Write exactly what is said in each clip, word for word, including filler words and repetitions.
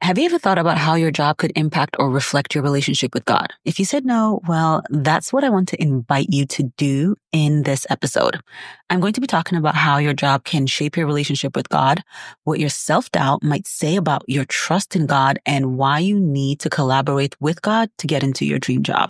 Have you ever thought about how your job could impact or reflect your relationship with God? If you said no, well, that's what I want to invite you to do in this episode. I'm going to be talking about how your job can shape your relationship with God, what your self-doubt might say about your trust in God, and why you need to collaborate with God to get into your dream job.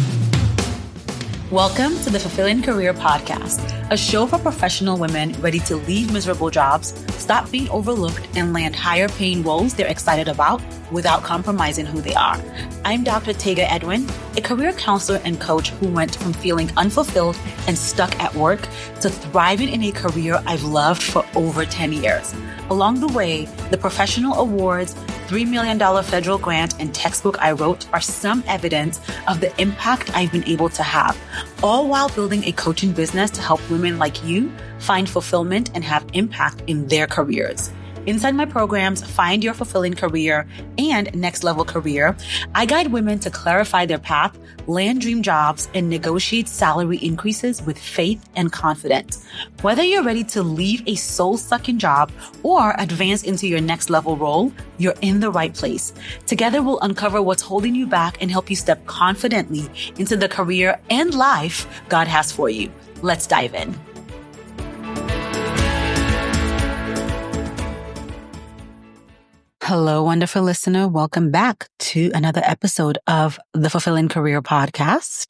Welcome to the Fulfilling Career Podcast, a show for professional women ready to leave miserable jobs, stop being overlooked, and land higher paying roles they're excited about without compromising who they are. I'm Doctor Tega Edwin, a career counselor and coach who went from feeling unfulfilled and stuck at work to thriving in a career I've loved for over ten years. Along the way, the professional awards, three million dollars federal grant, and textbook I wrote are some evidence of the impact I've been able to have, all while building a coaching business to help women like you find fulfillment and have impact in their careers. Inside my programs, Find Your Fulfilling Career and Next Level Career, I guide women to clarify their path, land dream jobs, and negotiate salary increases with faith and confidence. Whether you're ready to leave a soul-sucking job or advance into your next level role, you're in the right place. Together, we'll uncover what's holding you back and help you step confidently into the career and life God has for you. Let's dive in. Hello, wonderful listener. Welcome back to another episode of the Fulfilling Career Podcast.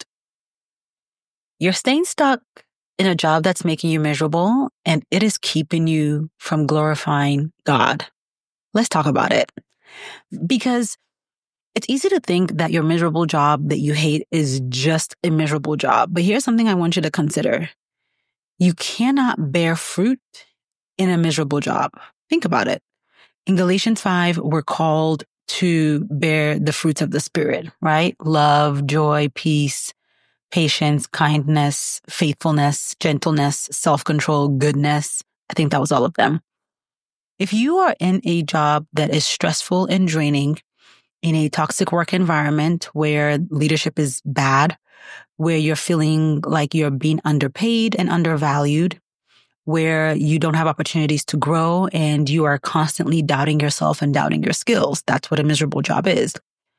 You're staying stuck in a job that's making you miserable, and it is keeping you from glorifying God. Let's talk about it. Because it's easy to think that your miserable job that you hate is just a miserable job. But here's something I want you to consider. You cannot bear fruit in a miserable job. Think about it. In Galatians five, we're called to bear the fruits of the Spirit, right? Love, joy, peace, patience, kindness, faithfulness, gentleness, self-control, goodness. I think that was all of them. If you are in a job that is stressful and draining, in a toxic work environment where leadership is bad, where you're feeling like you're being underpaid and undervalued, where you don't have opportunities to grow and you are constantly doubting yourself and doubting your skills. That's what a miserable job is.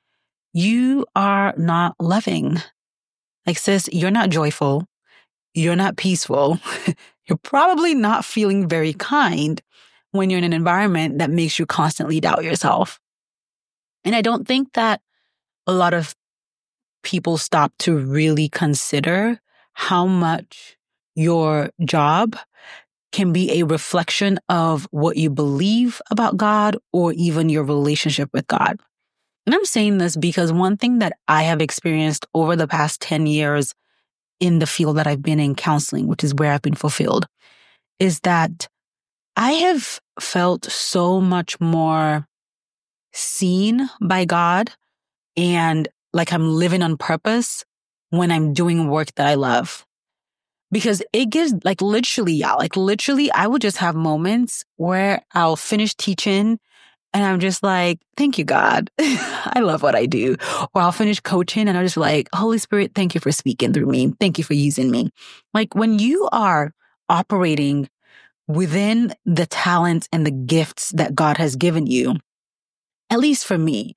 You are not loving. Like, sis, you're not joyful. You're not peaceful. You're probably not feeling very kind when you're in an environment that makes you constantly doubt yourself. And I don't think that a lot of people stop to really consider how much your job can be a reflection of what you believe about God or even your relationship with God. And I'm saying this because one thing that I have experienced over the past ten years in the field that I've been in, counseling, which is where I've been fulfilled, is that I have felt so much more seen by God and like I'm living on purpose when I'm doing work that I love. Because it gives, like literally, yeah, like literally, I would just have moments where I'll finish teaching and I'm just like, thank you, God. I love what I do. Or I'll finish coaching and I'll just be like, Holy Spirit, thank you for speaking through me. Thank you for using me. Like when you are operating within the talents and the gifts that God has given you, at least for me,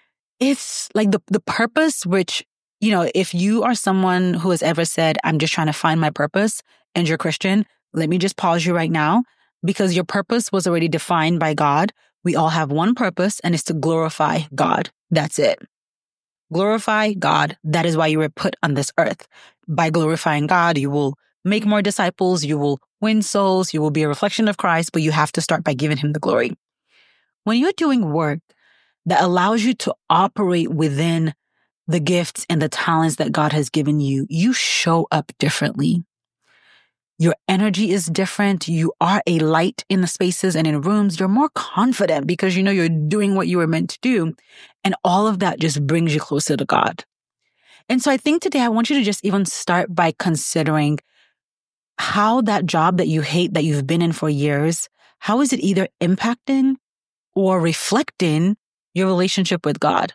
it's like the, the purpose, which, you know, if you are someone who has ever said, I'm just trying to find my purpose and you're Christian, let me just pause you right now because your purpose was already defined by God. We all have one purpose and it's to glorify God. That's it. Glorify God. That is why you were put on this earth. By glorifying God, you will make more disciples. You will win souls. You will be a reflection of Christ, but you have to start by giving him the glory. When you're doing work that allows you to operate within the gifts and the talents that God has given you, you show up differently. Your energy is different. You are a light in the spaces and in rooms. You're more confident because you know you're doing what you were meant to do. And all of that just brings you closer to God. And so I think today I want you to just even start by considering how that job that you hate, that you've been in for years, how is it either impacting or reflecting your relationship with God?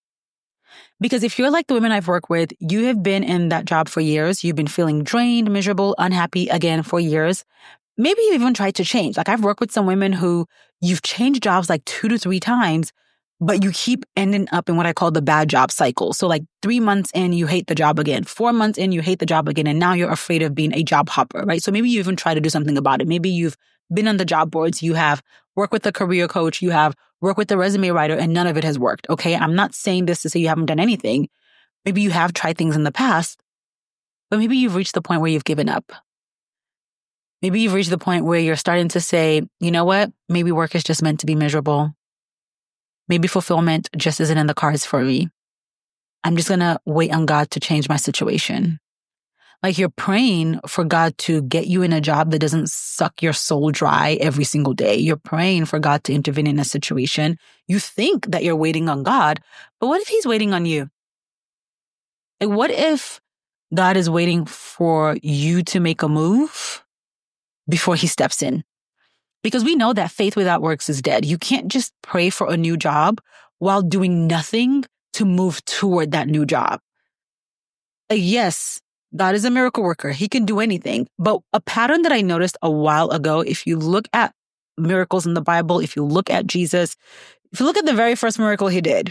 Because if you're like the women I've worked with, you have been in that job for years. You've been feeling drained, miserable, unhappy again for years. Maybe you even tried to change. Like I've worked with some women who you've changed jobs like two to three times, but you keep ending up in what I call the bad job cycle. So like three months in, you hate the job again. Four months in, you hate the job again. And now you're afraid of being a job hopper, right? So maybe you even try to do something about it. Maybe you've been on the job boards. You have worked with a career coach. You have worked with a resume writer, and none of it has worked. Okay. I'm not saying this to say you haven't done anything. Maybe you have tried things in the past, but maybe you've reached the point where you've given up. Maybe you've reached the point where you're starting to say, you know what? Maybe work is just meant to be miserable. Maybe fulfillment just isn't in the cards for me. I'm just going to wait on God to change my situation. Like you're praying for God to get you in a job that doesn't suck your soul dry every single day. You're praying for God to intervene in a situation. You think that you're waiting on God, but what if he's waiting on you? Like what if God is waiting for you to make a move before he steps in? Because we know that faith without works is dead. You can't just pray for a new job while doing nothing to move toward that new job. Like, yes, God is a miracle worker. He can do anything. But a pattern that I noticed a while ago, if you look at miracles in the Bible, if you look at Jesus, if you look at the very first miracle he did,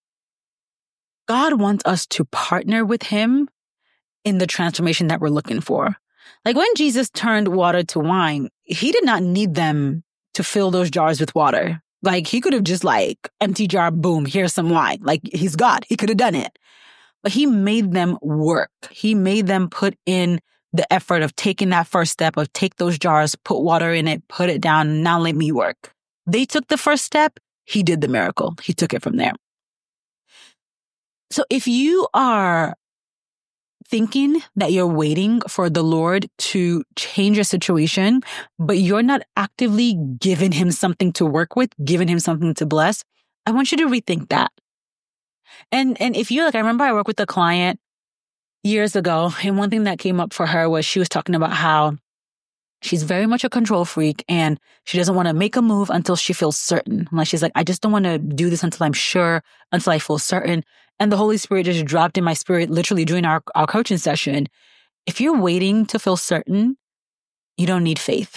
God wants us to partner with him in the transformation that we're looking for. Like when Jesus turned water to wine, he did not need them to fill those jars with water. Like he could have just like, empty jar, boom, here's some wine. Like he's God. He could have done it. But he made them work. He made them put in the effort of taking that first step of take those jars, put water in it, put it down, now let me work. They took the first step. He did the miracle. He took it from there. So if you are thinking that you're waiting for the Lord to change your situation, but you're not actively giving him something to work with, giving him something to bless, I want you to rethink that. And and if you like, I remember I worked with a client years ago, and one thing that came up for her was she was talking about how she's very much a control freak and she doesn't want to make a move until she feels certain. Like she's like, I just don't want to do this until I'm sure, until I feel certain. And the Holy Spirit just dropped in my spirit literally during our, our coaching session. If you're waiting to feel certain, you don't need faith.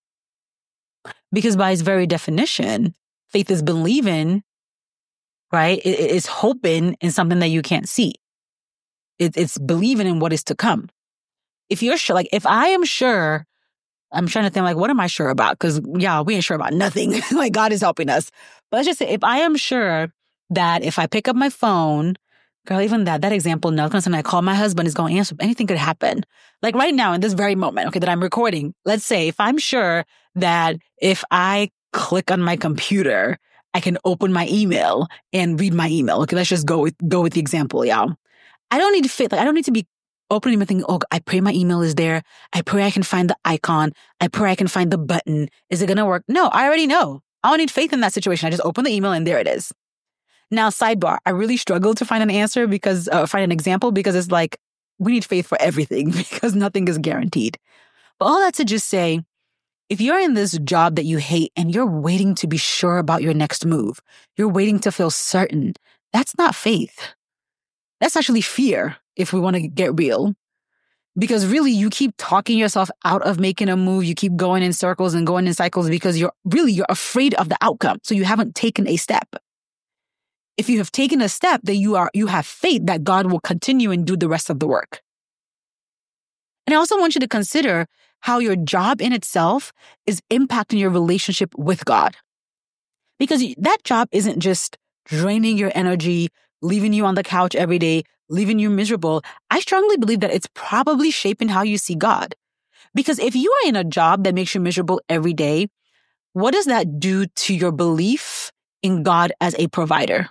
Because by its very definition, faith is believing, right? It, it's hoping in something that you can't see. It, it's believing in what is to come. If you're sure, like if I am sure, I'm trying to think like, what am I sure about? Because yeah, we ain't sure about nothing. Like God is helping us. But let's just say if I am sure that if I pick up my phone, girl, even that, that example, no, because when I call my husband, is going to answer, anything could happen. Like right now in this very moment, okay, that I'm recording, let's say if I'm sure that if I click on my computer, I can open my email and read my email. Okay, let's just go with, go with the example, y'all. I don't need to fit, like I don't need to be opening and thinking, oh, I pray my email is there. I pray I can find the icon. I pray I can find the button. Is it going to work? No, I already know. I don't need faith in that situation. I just open the email and there it is. Now, sidebar, I really struggle to find an answer because, uh, find an example because it's like, we need faith for everything because nothing is guaranteed. But all that to just say, if you're in this job that you hate and you're waiting to be sure about your next move, you're waiting to feel certain, that's not faith. That's actually fear, if we want to get real. Because really, you keep talking yourself out of making a move. You keep going in circles and going in cycles because you're really, you're afraid of the outcome. So you haven't taken a step. If you have taken a step, then you are, you have faith that God will continue and do the rest of the work. And I also want you to consider how your job in itself is impacting your relationship with God. Because that job isn't just draining your energy, leaving you on the couch every day, leaving you miserable. I strongly believe that it's probably shaping how you see God. Because if you are in a job that makes you miserable every day, what does that do to your belief in God as a provider?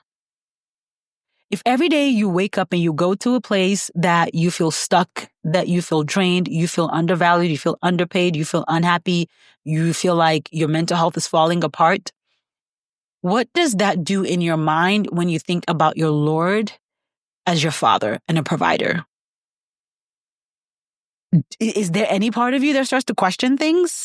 If every day you wake up and you go to a place that you feel stuck, that you feel drained, you feel undervalued, you feel underpaid, you feel unhappy, you feel like your mental health is falling apart, what does that do in your mind when you think about your Lord as your Father and a provider? Is there any part of you that starts to question things?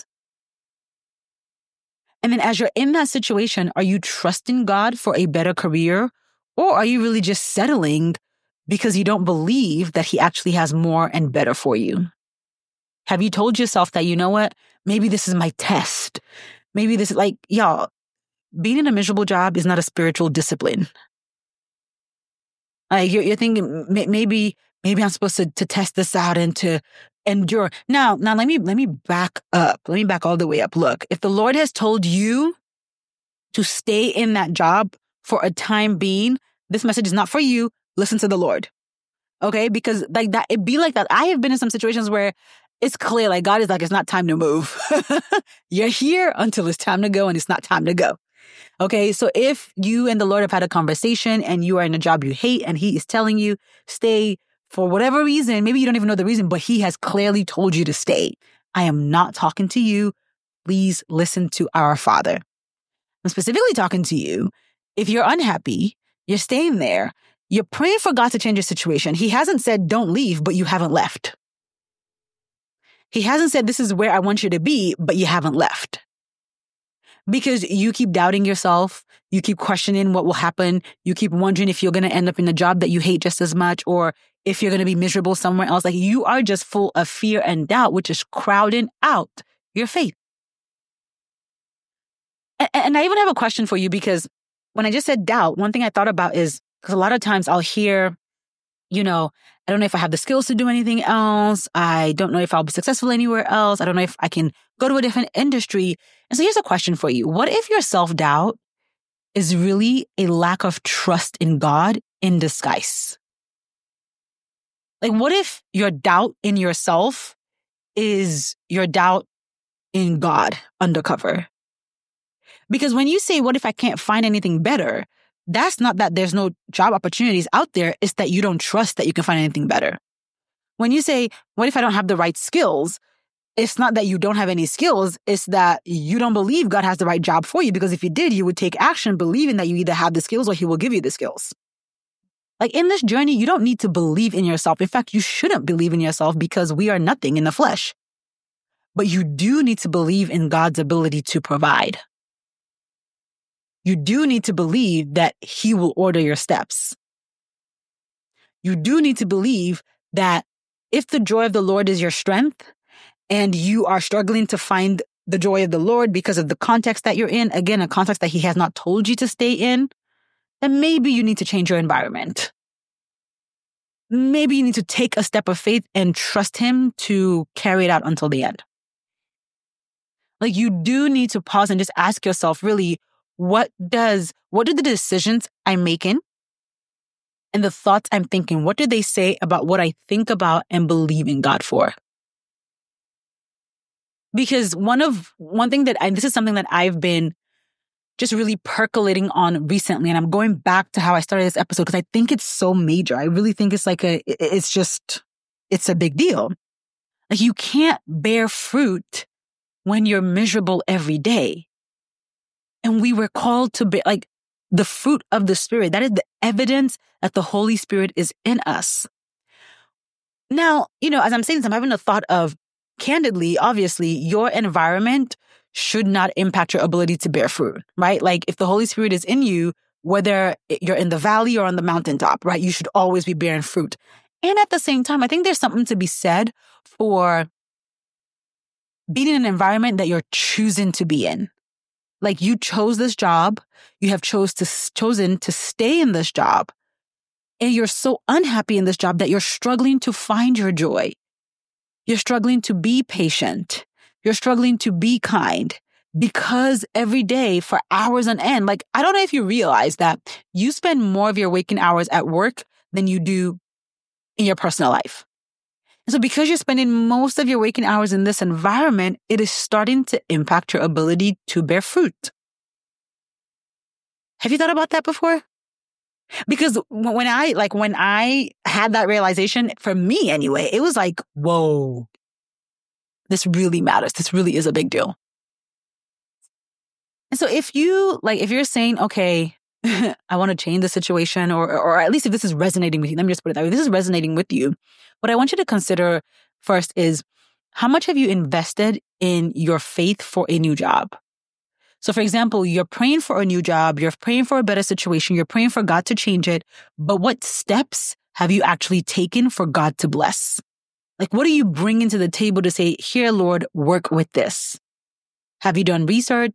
And then as you're in that situation, are you trusting God for a better career? Or are you really just settling because you don't believe that he actually has more and better for you? Have you told yourself that, you know what, maybe this is my test? Maybe this is like, y'all, being in a miserable job is not a spiritual discipline. Like you're, you're thinking maybe, maybe I'm supposed to, to test this out and to endure. Now, now let me, let me back up. Let me back all the way up. Look, if the Lord has told you to stay in that job for a time being, this message is not for you. Listen to the Lord. Okay? Because like that, it be like that. I have been in some situations where it's clear, like God is like, it's not time to move. You're here until it's time to go, and it's not time to go. Okay, so if you and the Lord have had a conversation and you are in a job you hate and he is telling you stay for whatever reason, maybe you don't even know the reason, but he has clearly told you to stay. I am not talking to you. Please listen to our Father. I'm specifically talking to you. If you're unhappy, you're staying there. You're praying for God to change your situation. He hasn't said don't leave, but you haven't left. He hasn't said this is where I want you to be, but you haven't left. Because you keep doubting yourself, you keep questioning what will happen, you keep wondering if you're going to end up in a job that you hate just as much, or if you're going to be miserable somewhere else. Like you are just full of fear and doubt, which is crowding out your faith. And, and I even have a question for you, because when I just said doubt, one thing I thought about is, because a lot of times I'll hear, you know, I don't know if I have the skills to do anything else. I don't know if I'll be successful anywhere else. I don't know if I can go to a different industry. And so here's a question for you. What if your self-doubt is really a lack of trust in God in disguise? Like, what if your doubt in yourself is your doubt in God undercover? Because when you say, what if I can't find anything better? That's not that there's no job opportunities out there. It's that you don't trust that you can find anything better. When you say, what if I don't have the right skills? It's not that you don't have any skills. It's that you don't believe God has the right job for you, because if you did, you would take action believing that you either have the skills or he will give you the skills. Like in this journey, you don't need to believe in yourself. In fact, you shouldn't believe in yourself, because we are nothing in the flesh. But you do need to believe in God's ability to provide. You do need to believe that he will order your steps. You do need to believe that if the joy of the Lord is your strength and you are struggling to find the joy of the Lord because of the context that you're in, again, a context that he has not told you to stay in, then maybe you need to change your environment. Maybe you need to take a step of faith and trust him to carry it out until the end. Like you do need to pause and just ask yourself, really, What does, what do the decisions I'm making and the thoughts I'm thinking, what do they say about what I think about and believe in God for? Because one of, one thing that I, this is something that I've been just really percolating on recently. And I'm going back to how I started this episode because I think it's so major. I really think it's like a, it's just, it's a big deal. Like you can't bear fruit when you're miserable every day. And we were called to be like the fruit of the Spirit. That is the evidence that the Holy Spirit is in us. Now, you know, as I'm saying this, I'm having a thought of, candidly, obviously, your environment should not impact your ability to bear fruit, right? Like if the Holy Spirit is in you, whether you're in the valley or on the mountaintop, right? You should always be bearing fruit. And at the same time, I think there's something to be said for being in an environment that you're choosing to be in. Like you chose this job, you have chose to, chosen to stay in this job, and you're so unhappy in this job that you're struggling to find your joy. You're struggling to be patient. You're struggling to be kind because every day for hours on end, like I don't know if you realize that you spend more of your waking hours at work than you do in your personal life. And so because you're spending most of your waking hours in this environment, it is starting to impact your ability to bear fruit. Have you thought about that before? Because when I, like, when I had that realization, for me anyway, it was like, whoa, this really matters. This really is a big deal. And so if you, like, if you're saying, okay, I want to change the situation, or, or at least if this is resonating with you, let me just put it that way. If this is resonating with you, what I want you to consider first is how much have you invested in your faith for a new job? So for example, you're praying for a new job, you're praying for a better situation, you're praying for God to change it, but what steps have you actually taken for God to bless? Like, what are you bringing to the table to say, here, Lord, work with this? Have you done research?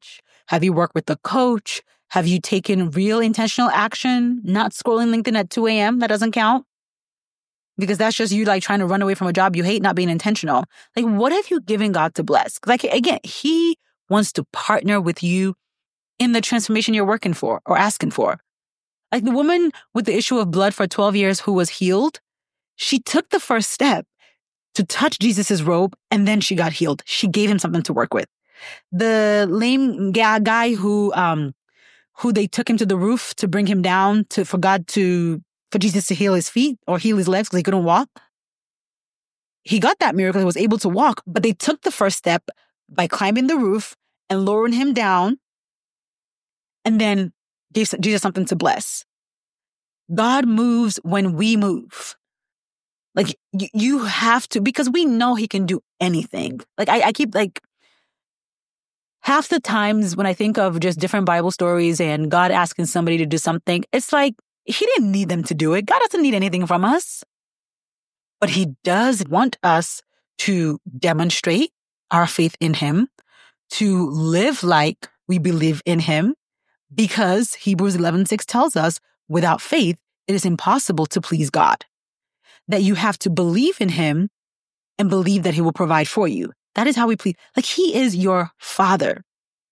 Have you worked with a coach? Have you taken real intentional action? Not scrolling LinkedIn at two a.m. That doesn't count. Because that's just you like trying to run away from a job you hate, not being intentional. Like, what have you given God to bless? Like, again, he wants to partner with you in the transformation you're working for or asking for. Like the woman with the issue of blood for twelve years who was healed, she took the first step to touch Jesus's robe, and then she got healed. She gave him something to work with. The lame guy who, um, who they took him to the roof to bring him down to, for God to, for Jesus to heal his feet or heal his legs because he couldn't walk. He got that miracle. He was able to walk, but they took the first step by climbing the roof and lowering him down and then gave Jesus something to bless. God moves when we move. Like you, you have to, because we know he can do anything. Like I, I keep like, half the times when I think of just different Bible stories and God asking somebody to do something, it's like, he didn't need them to do it. God doesn't need anything from us. But he does want us to demonstrate our faith in him, to live like we believe in him, because Hebrews eleven six tells us, without faith, it is impossible to please God. That you have to believe in him and believe that he will provide for you. That is how we please. Like he is your father.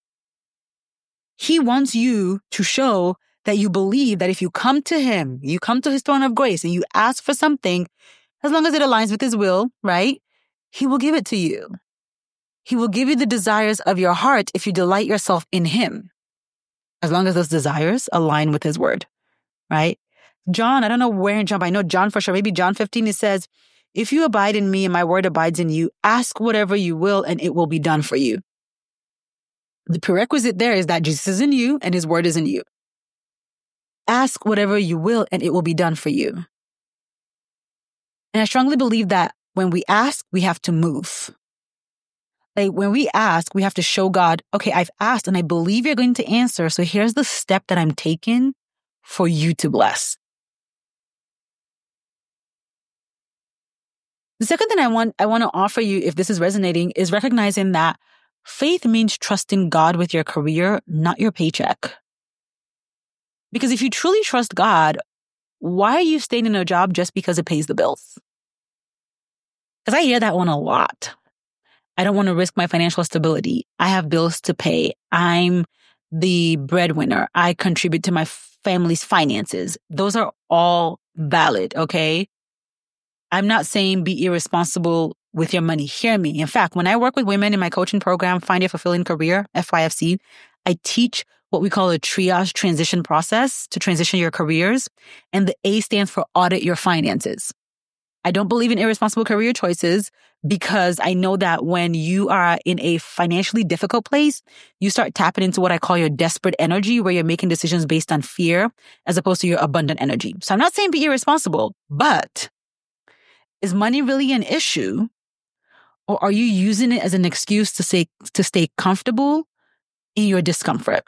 He wants you to show that you believe that if you come to him, you come to his throne of grace and you ask for something, as long as it aligns with his will, right? He will give it to you. He will give you the desires of your heart if you delight yourself in him. As long as those desires align with his word, right? John, I don't know where in John, but I know John for sure. Maybe John fifteen, it says, if you abide in me and my word abides in you, ask whatever you will and it will be done for you. The prerequisite there is that Jesus is in you and his word is in you. Ask whatever you will and it will be done for you. And I strongly believe that when we ask, we have to move. Like when we ask, we have to show God, okay, I've asked and I believe you're going to answer. So here's the step that I'm taking for you to bless. The second thing I want, I want to offer you, if this is resonating, is recognizing that faith means trusting God with your career, not your paycheck. Because if you truly trust God, why are you staying in a job just because it pays the bills? Because I hear that one a lot. I don't want to risk my financial stability. I have bills to pay. I'm the breadwinner. I contribute to my family's finances. Those are all valid, okay? I'm not saying be irresponsible with your money. Hear me. In fact, when I work with women in my coaching program, Find Your Fulfilling Career, F Y F C, I teach what we call a triage transition process to transition your careers. And the A stands for audit your finances. I don't believe in irresponsible career choices because I know that when you are in a financially difficult place, you start tapping into what I call your desperate energy, where you're making decisions based on fear as opposed to your abundant energy. So I'm not saying be irresponsible, but is money really an issue? Or are you using it as an excuse to say, to stay comfortable in your discomfort?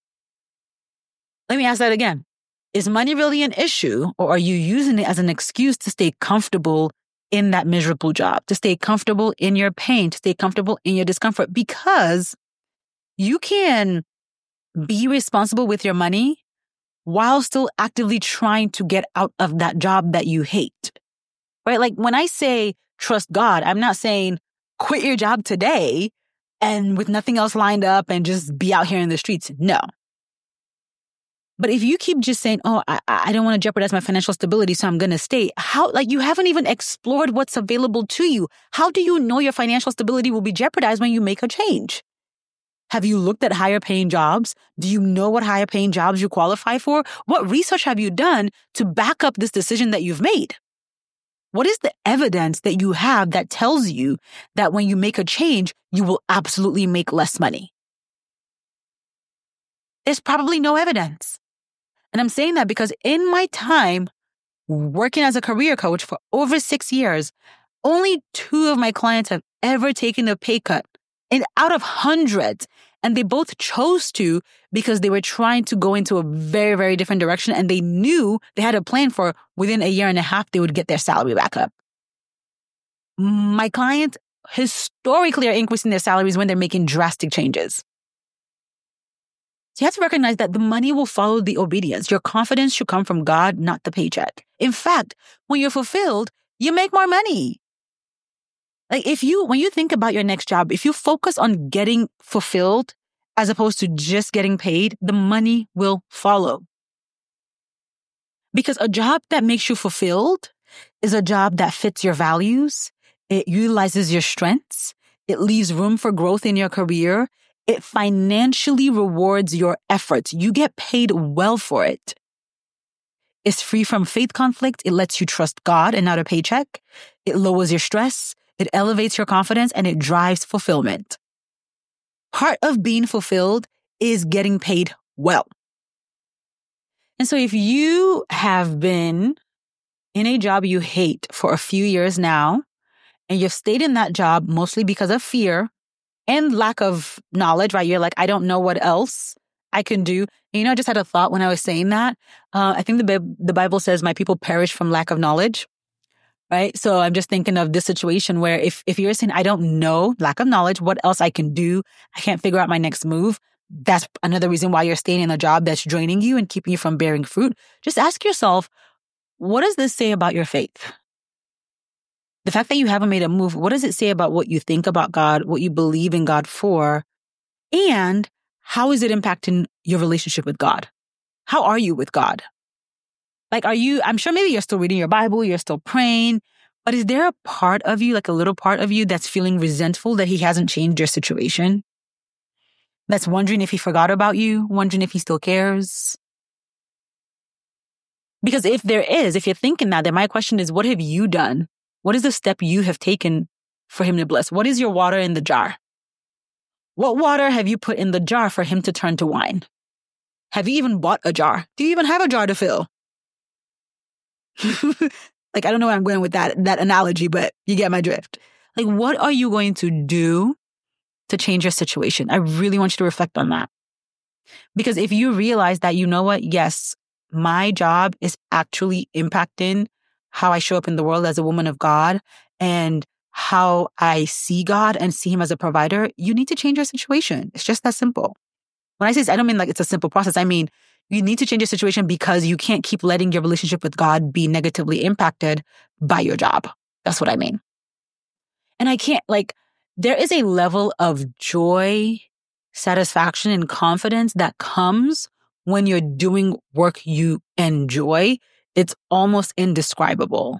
Let me ask that again. Is money really an issue, or are you using it as an excuse to stay comfortable in that miserable job, to stay comfortable in your pain, to stay comfortable in your discomfort? Because you can be responsible with your money while still actively trying to get out of that job that you hate, right? Like when I say trust God, I'm not saying quit your job today and with nothing else lined up and just be out here in the streets. No. But if you keep just saying, oh, I, I don't want to jeopardize my financial stability, so I'm going to stay. How, like you haven't even explored what's available to you. How do you know your financial stability will be jeopardized when you make a change? Have you looked at higher paying jobs? Do you know what higher paying jobs you qualify for? What research have you done to back up this decision that you've made? What is the evidence that you have that tells you that when you make a change, you will absolutely make less money? There's probably no evidence. And I'm saying that because in my time working as a career coach for over six years, only two of my clients have ever taken a pay cut, and out of hundreds. And they both chose to because they were trying to go into a very, very different direction. And they knew they had a plan for within a year and a half, they would get their salary back up. My clients historically are increasing their salaries when they're making drastic changes. So you have to recognize that the money will follow the obedience. Your confidence should come from God, not the paycheck. In fact, when you're fulfilled, you make more money. Like if you, when you think about your next job, if you focus on getting fulfilled as opposed to just getting paid, the money will follow. Because a job that makes you fulfilled is a job that fits your values. It utilizes your strengths. It leaves room for growth in your career. It financially rewards your efforts. You get paid well for it. It's free from faith conflict. It lets you trust God and not a paycheck. It lowers your stress. It elevates your confidence and it drives fulfillment. Part of being fulfilled is getting paid well. And so if you have been in a job you hate for a few years now, and you've stayed in that job mostly because of fear and lack of knowledge, right? You're like, I don't know what else I can do. And you know, I just had a thought when I was saying that. Uh, I think the, the Bible says my people perish from lack of knowledge, right? So I'm just thinking of this situation where if, if you're saying, I don't know, lack of knowledge, what else I can do, I can't figure out my next move. That's another reason why you're staying in a job that's draining you and keeping you from bearing fruit. Just ask yourself, what does this say about your faith? The fact that you haven't made a move, what does it say about what you think about God, what you believe in God for, and how is it impacting your relationship with God? How are you with God? Like, are you, I'm sure maybe you're still reading your Bible, you're still praying, but is there a part of you, like a little part of you that's feeling resentful that he hasn't changed your situation? That's wondering if he forgot about you, wondering if he still cares? Because if there is, if you're thinking that, then my question is, what have you done? What is the step you have taken for him to bless? What is your water in the jar? What water have you put in the jar for him to turn to wine? Have you even bought a jar? Do you even have a jar to fill? Like, I don't know where I'm going with that, that analogy, but you get my drift. Like, what are you going to do to change your situation? I really want you to reflect on that. Because if you realize that, you know what? Yes, my job is actually impacting how I show up in the world as a woman of God and how I see God and see him as a provider, you need to change your situation. It's just that simple. When I say this, I don't mean like it's a simple process. I mean, you need to change your situation because you can't keep letting your relationship with God be negatively impacted by your job. That's what I mean. And I can't, like, there is a level of joy, satisfaction, and confidence that comes when you're doing work you enjoy. It's almost indescribable.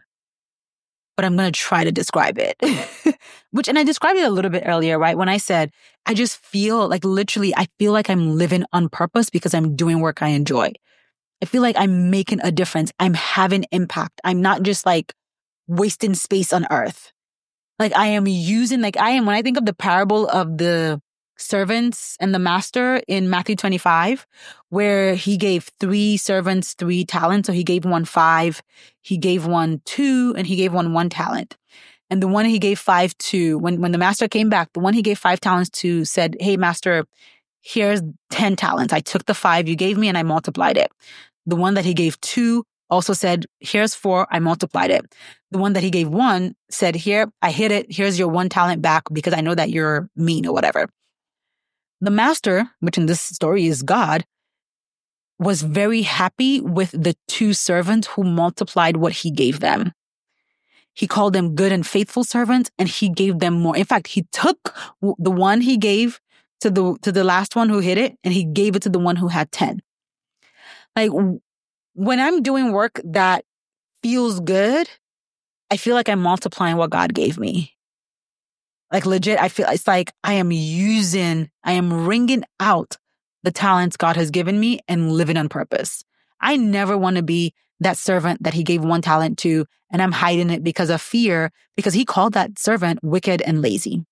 But I'm going to try to describe it. Which, and I described it a little bit earlier, right? When I said, I just feel like literally, I feel like I'm living on purpose because I'm doing work I enjoy. I feel like I'm making a difference. I'm having impact. I'm not just like wasting space on earth. Like I am using, like I am, when I think of the parable of the servants and the master in Matthew twenty-five, where he gave three servants three talents. So he gave one five, he gave one two, and he gave one one talent. And the one he gave five to, when, when the master came back, the one he gave five talents to said, hey, master, here's ten talents. I took the five you gave me and I multiplied it. The one that he gave two also said, here's four, I multiplied it. The one that he gave one said, here, I hid it. Here's your one talent back because I know that you're mean or whatever. The master, which in this story is God, was very happy with the two servants who multiplied what he gave them. He called them good and faithful servants, and he gave them more. In fact, he took the one he gave to the to the last one who hid it, and he gave it to the one who had ten. Like, when I'm doing work that feels good, I feel like I'm multiplying what God gave me. Like legit, I feel it's like I am using, I am wringing out the talents God has given me and living on purpose. I never want to be that servant that he gave one talent to and I'm hiding it because of fear, because he called that servant wicked and lazy.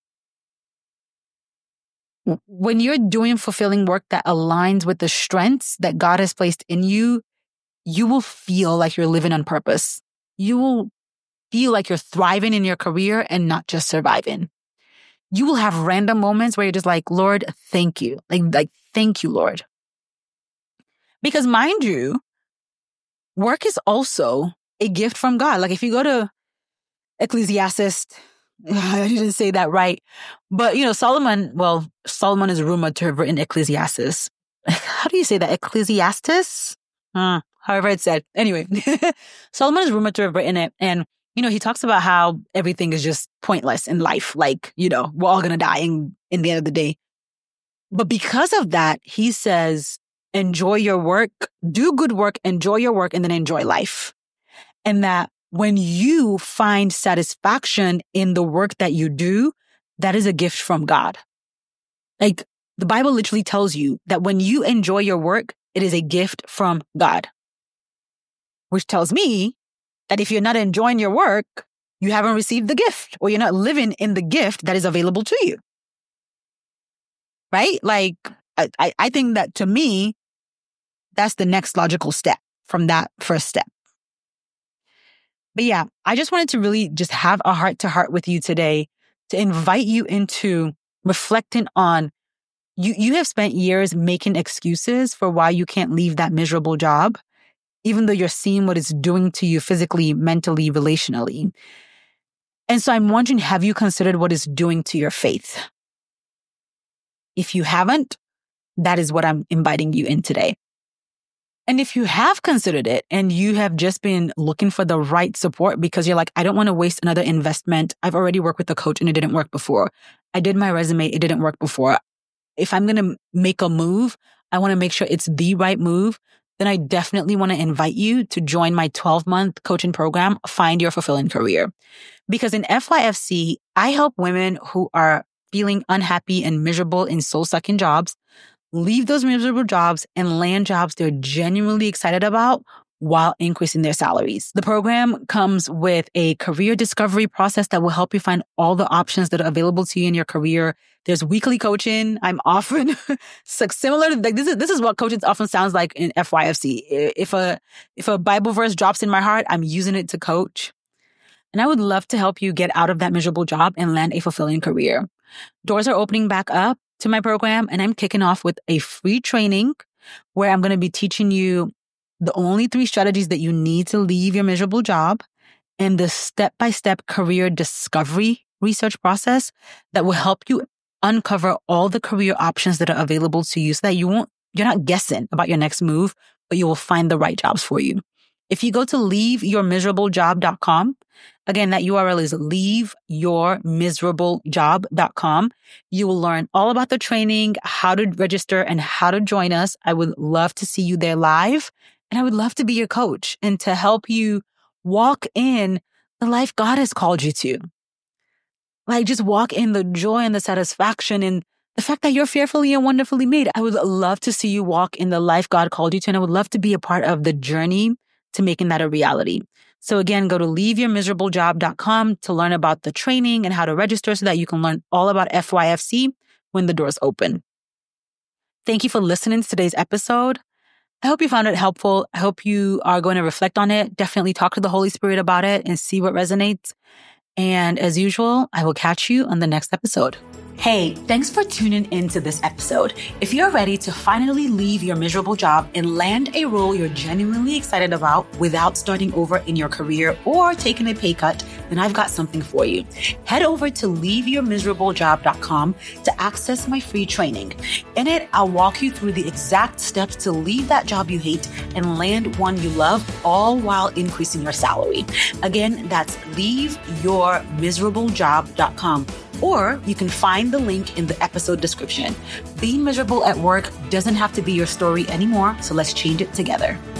When you're doing fulfilling work that aligns with the strengths that God has placed in you, you will feel like you're living on purpose. You will feel like you're thriving in your career and not just surviving. You will have random moments where you're just like, Lord, thank you. Like, like, thank you, Lord. Because mind you, work is also a gift from God. Like if you go to Ecclesiastes, I didn't say that right. But, you know, Solomon, well, Solomon is rumored to have written Ecclesiastes. how do you say that? Ecclesiastes? Uh, however it's said. Anyway, Solomon is rumored to have written it. And, you know, he talks about how everything is just pointless in life. Like, you know, we're all going to die in, in the end of the day. But because of that, he says, enjoy your work, do good work, enjoy your work, and then enjoy life. And that when you find satisfaction in the work that you do, that is a gift from God. Like, the Bible literally tells you that when you enjoy your work, it is a gift from God. Which tells me that if you're not enjoying your work, you haven't received the gift, or you're not living in the gift that is available to you. Right? Like, I, I think that to me, that's the next logical step from that first step. But yeah, I just wanted to really just have a heart to heart with you today to invite you into reflecting on You you have spent years making excuses for why you can't leave that miserable job, even though you're seeing what it's doing to you physically, mentally, relationally. And so I'm wondering, have you considered what it's doing to your faith? If you haven't, that is what I'm inviting you in today. And if you have considered it and you have just been looking for the right support because you're like, I don't want to waste another investment. I've already worked with a coach and it didn't work before. I did my resume. It didn't work before. If I'm going to make a move, I want to make sure it's the right move. Then I definitely want to invite you to join my twelve-month coaching program, Find Your Fulfilling Career. Because in F Y F C, I help women who are feeling unhappy and miserable in soul-sucking jobs leave those miserable jobs and land jobs they're genuinely excited about while increasing their salaries. The program comes with a career discovery process that will help you find all the options that are available to you in your career. There's weekly coaching. I'm often similar to like this is this is what coaching often sounds like in F Y F C. If a if a Bible verse drops in my heart, I'm using it to coach. And I would love to help you get out of that miserable job and land a fulfilling career. Doors are opening back up to my program, and I'm kicking off with a free training where I'm going to be teaching you the only three strategies that you need to leave your miserable job and the step-by-step career discovery research process that will help you uncover all the career options that are available to you so that you won't, you're not guessing about your next move, but you will find the right jobs for you. If you go to leave your miserable job dot com, again, that U R L is leave your miserable job dot com. You will learn all about the training, how to register, and how to join us. I would love to see you there live. And I would love to be your coach and to help you walk in the life God has called you to. Like, just walk in the joy and the satisfaction and the fact that you're fearfully and wonderfully made. I would love to see you walk in the life God called you to. And I would love to be a part of the journey to making that a reality. So again, go to leave your miserable job dot com to learn about the training and how to register so that you can learn all about F Y F C when the doors open. Thank you for listening to today's episode. I hope you found it helpful. I hope you are going to reflect on it. Definitely talk to the Holy Spirit about it and see what resonates. And as usual, I will catch you on the next episode. Hey, thanks for tuning into this episode. If you're ready to finally leave your miserable job and land a role you're genuinely excited about without starting over in your career or taking a pay cut, then I've got something for you. Head over to leave your miserable job dot com to access my free training. In it, I'll walk you through the exact steps to leave that job you hate and land one you love, all while increasing your salary. Again, that's leave your miserable job dot com. Or you can find the link in the episode description. Being miserable at work doesn't have to be your story anymore, so let's change it together.